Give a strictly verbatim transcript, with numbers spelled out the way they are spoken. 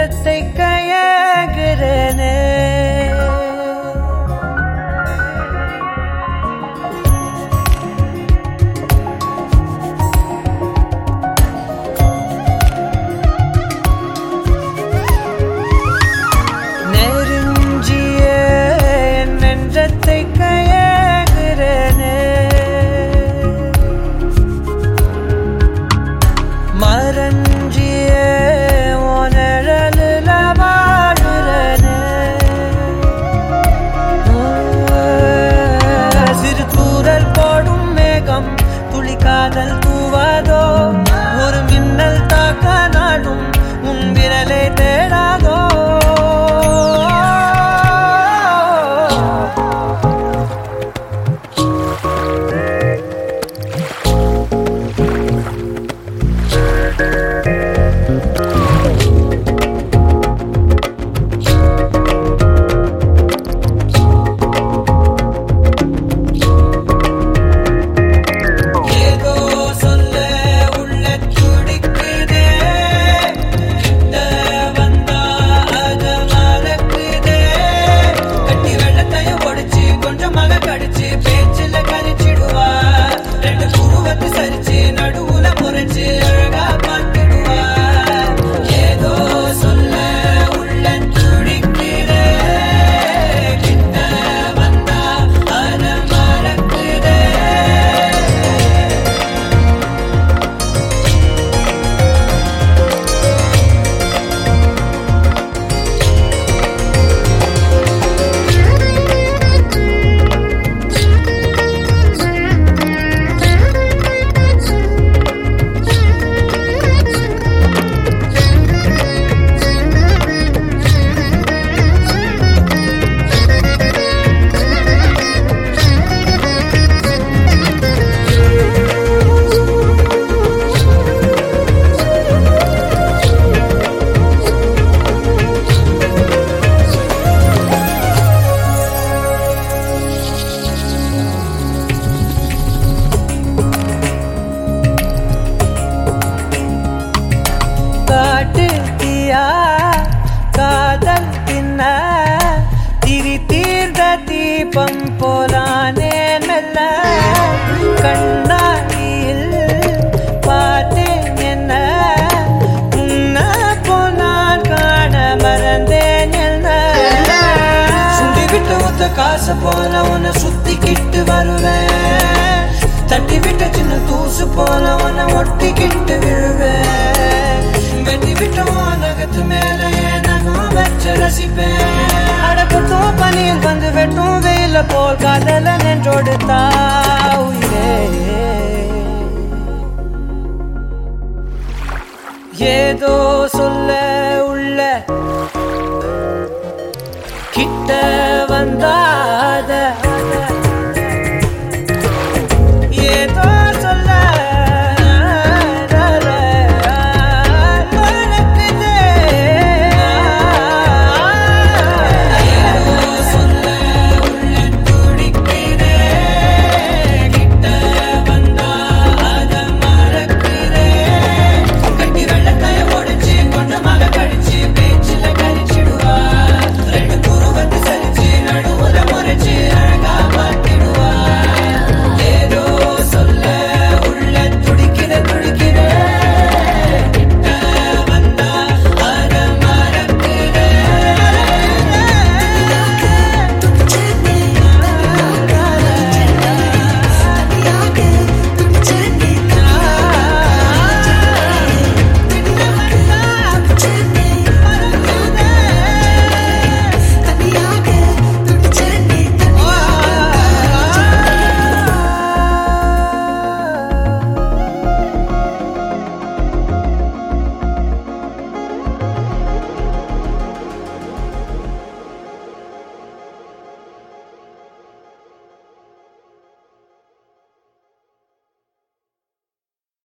நெஞ்சத்தை கையாகிறனே நெருஞ்சிய நெஞ்சத்தை கையாகிறனே மரஞ்சிய உணரலுல வாழுறனே சிறு தூரல் போடும் மேகம் துளி காதல் தூவாதோ ஒரு மின்னல் தாக்க நாடும் உன் விரலை தேடாதோ காதல் பின்ன திரி தீர்ந்த தீபம் போலானே மெல்ல கண்ணாடியில் பார்த்தேன் என்ன உன்ன போனான் காண மறந்தேன் என்ன சுண்டி விட்டு ஒத்த காசு போல உன்னை சுத்திக்கிட்டு வருவேன் தட்டி விட்ட சின்ன தூசு போல உன்னை ஒட்டிக்கிட்டு விழுவேன் வெட்டி விட்டோம் நகத்து மேல நகம் வச்சு ரசிப்பேன் அடப்பட்டும் பனியில் வந்து வெட்டும் வெயில போல் காதல நின்றோடு தாவுயிரே ஏதோ சொல்ல